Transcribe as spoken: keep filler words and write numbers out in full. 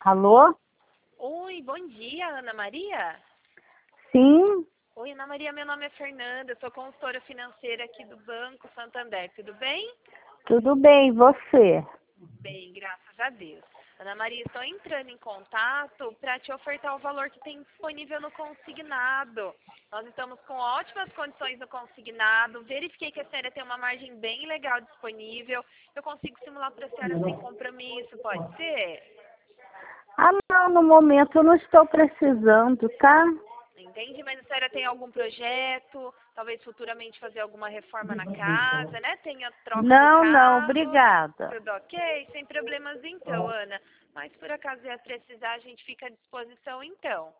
Alô? Oi, bom dia, Ana Maria. Sim, Oi, Ana Maria, meu nome é Fernanda, sou consultora financeira aqui do Banco Santander, tudo bem? tudo bem, e você? Bem, graças a Deus. Ana Maria, estou entrando em contato para te ofertar o valor que tem disponível no consignado. Nós estamos com ótimas condições no consignado, verifiquei que a senhora tem uma margem bem legal disponível, eu consigo simular para a senhora sem compromisso, pode ser? Ah, não, no momento eu não estou precisando, tá? Entende? Mas a senhora tem algum projeto, talvez futuramente fazer alguma reforma na casa, né? Tem a troca do Não, não, carro, obrigada. tudo ok? Sem problemas então, Ana. Mas por acaso ia precisar, a gente fica à disposição então.